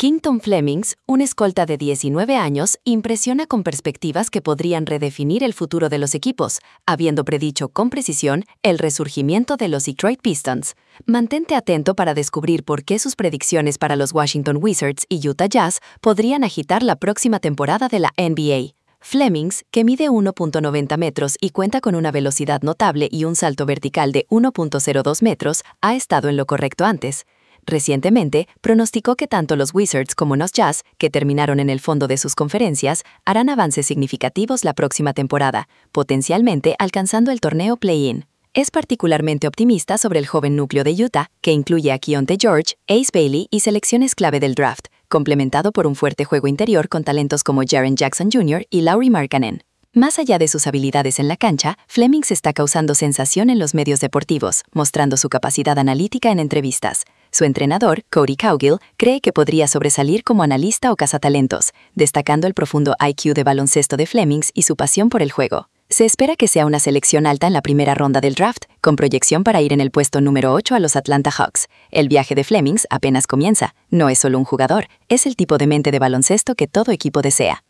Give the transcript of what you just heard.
Kington Flemings, un escolta de 19 años, impresiona con perspectivas que podrían redefinir el futuro de los equipos, habiendo predicho con precisión el resurgimiento de los Detroit Pistons. Mantente atento para descubrir por qué sus predicciones para los Washington Wizards y Utah Jazz podrían agitar la próxima temporada de la NBA. Flemings, que mide 1.90 metros y cuenta con una velocidad notable y un salto vertical de 1.02 metros, ha estado en lo correcto antes. Recientemente, pronosticó que tanto los Wizards como los Jazz, que terminaron en el fondo de sus conferencias, harán avances significativos la próxima temporada, potencialmente alcanzando el torneo play-in. Es particularmente optimista sobre el joven núcleo de Utah, que incluye a Keyonte George, Ace Bailey y selecciones clave del draft, complementado por un fuerte juego interior con talentos como Jaren Jackson Jr. y Lauri Markkanen. Más allá de sus habilidades en la cancha, Flemings está causando sensación en los medios deportivos, mostrando su capacidad analítica en entrevistas. Su entrenador, Cody Cowgill, cree que podría sobresalir como analista o cazatalentos, destacando el profundo IQ de baloncesto de Flemings y su pasión por el juego. Se espera que sea una selección alta en la primera ronda del draft, con proyección para ir en el puesto número 8 a los Atlanta Hawks. El viaje de Flemings apenas comienza. No es solo un jugador, es el tipo de mente de baloncesto que todo equipo desea.